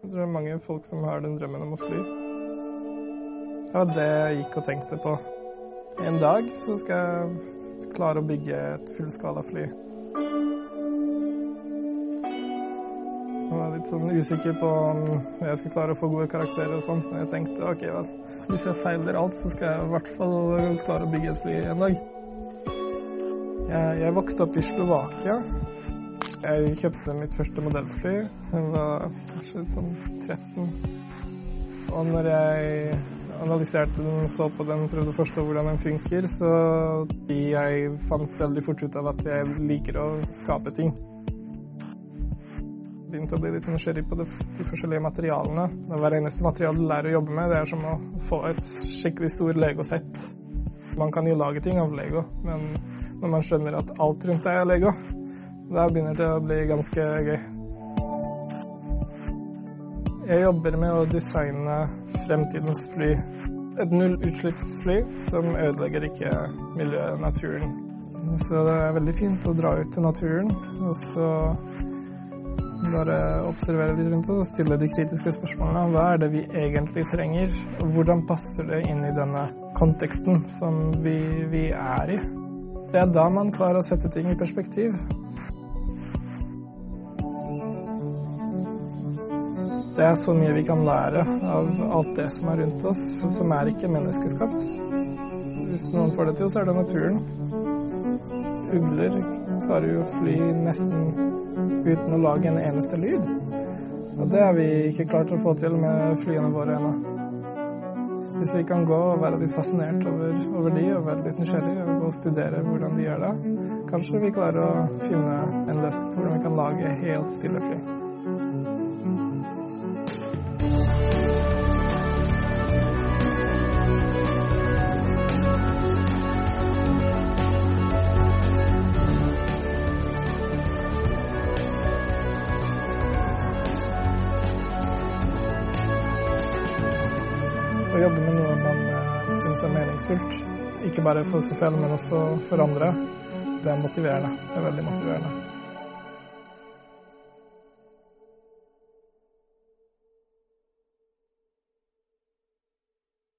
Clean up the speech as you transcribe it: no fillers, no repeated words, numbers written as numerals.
Jeg tror det er mange folk som har den drømmen om å fly. Det var det jeg gikk og tenkte på. En dag så skal jeg klare å bygge et fullskala fly. Jeg var litt sånn usikker på om jeg skal klare å få gode karakterer og sånt, men jeg tenkte, ok, vel, hvis jeg feiler alt, så skal jeg i hvert fall klare å bygge et fly en dag. Jeg vokste opp i Slovakia. Jeg kjøpte mitt første modellfly. Jeg var kanskje sånn 13. Og når jeg analyserte den, så på den, prøvde å forstå hvordan den funker, så jeg fant veldig fort ut av at jeg liker å skape ting. Jeg begynte å bli litt sånn nysgjerrig på de forskjellige materialene. Hver eneste materiale du lærer å jobbe med, det er som å få et skikkelig stor Lego-sett. Man kan jo lage ting av Lego, men når man skjønner at alt rundt deg er Lego, da begynner det å bli ganske gøy. Jeg jobber med å designe fremtidens fly. Et nullutslippsfly som ødelegger ikke miljøet, naturen. Så det er veldig fint å dra ut til naturen, og så bare observere litt rundt oss og stille de kritiske spørsmålene. Hva er det vi egentlig trenger? Og hvordan passer det inn i denne konteksten som vi er i? Det er da man klarer å sette ting i perspektiv. Det er så mye vi kan lære av alt det som er rundt oss, som er ikke menneskeskapt. Hvis noen får det til, så er det naturen. Ugler klarer jo å fly nesten uten å lage en eneste lyd. Og det har vi ikke klart å få til med flyene våre ennå. Hvis vi kan gå og være litt fascinert over de, og være litt nysgjerrig og gå og studere hvordan de gjør det, kanskje vi klarer å finne en løsning på hvordan vi kan lage helt stille fly. Å jobbe med noe man synes er meningsfullt, ikke bare for seg selv, men også for andre, det er motiverende. Det er veldig motiverende.